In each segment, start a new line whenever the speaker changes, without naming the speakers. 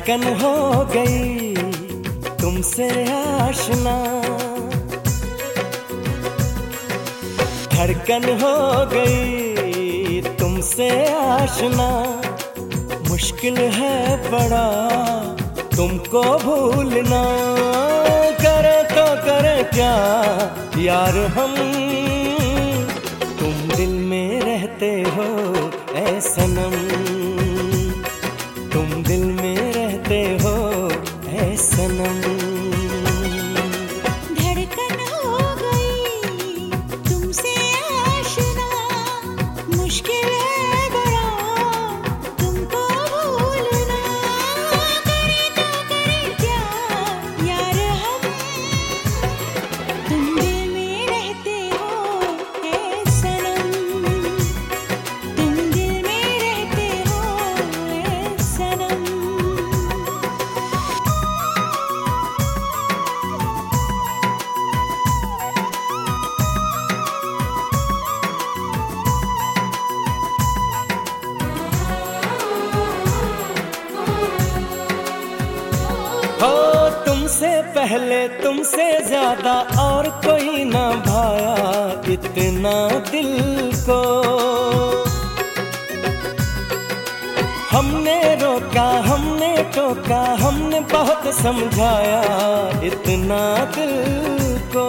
धड़कन हो गई तुमसे आशना, धड़कन हो गई तुमसे आशना। मुश्किल है बड़ा तुमको भूलना, करे तो करे क्या यार हम, तुम दिल में रहते हो ऐ सनम, तुम दिल में रहते हो ऐ सनम।
धड़कन हो गई तुमसे आशना, मुश्किल है बड़ा तुमको भूलना, करे तो करे क्या यार हम, तुम दिल में रहते हो ऐ सनम, तुम दिल में रहते हो ऐ सनम।
हो तुमसे पहले तुमसे ज्यादा और कोई ना भाया इतना दिल को, हमने रोका हमने टोका हमने बहुत समझाया इतना दिल को।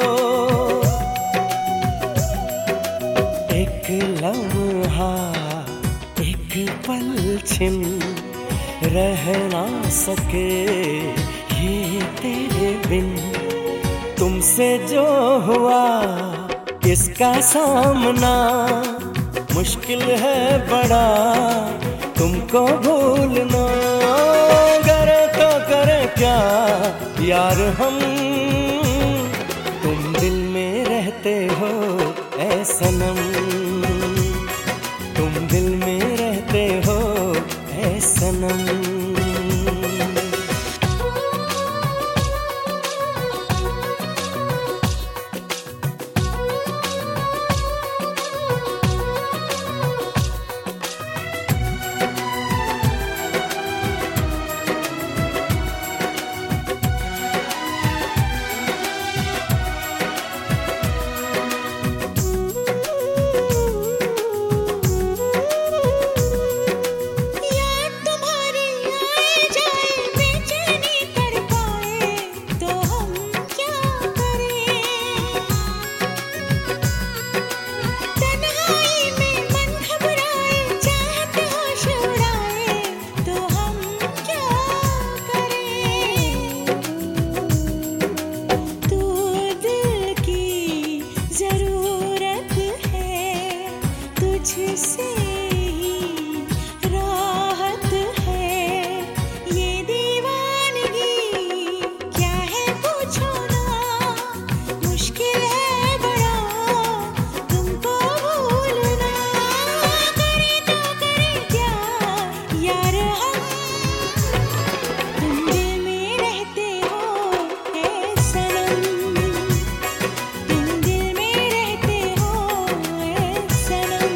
एक लम्हा एक पल छिन रह ना सके ये तेरे बिन, तुमसे जो हुआ इसका सामना, मुश्किल है बड़ा तुमको भूलना, करे तो करे क्या यार हम, तुम दिल में रहते हो ऐ सनम, तुम दिल में रहते हो ऐ सनम।
तुझसे ही राहत है ये दीवानगी, क्या है पूछो ना, मुश्किल है बड़ा तुमको भूलना, करे तो करे क्या यार हम, तुम दिल में रहते हो ऐ सनम, तुम दिल में रहते हो ऐ सनम।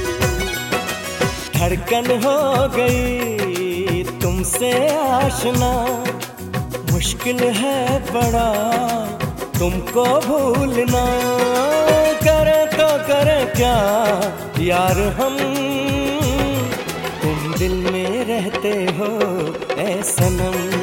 धड़कन हो गई तुमसे आशना, मुश्किल है बड़ा तुमको भूलना, करे तो करे क्या यार हम, तुम दिल में रहते हो ऐ सनम।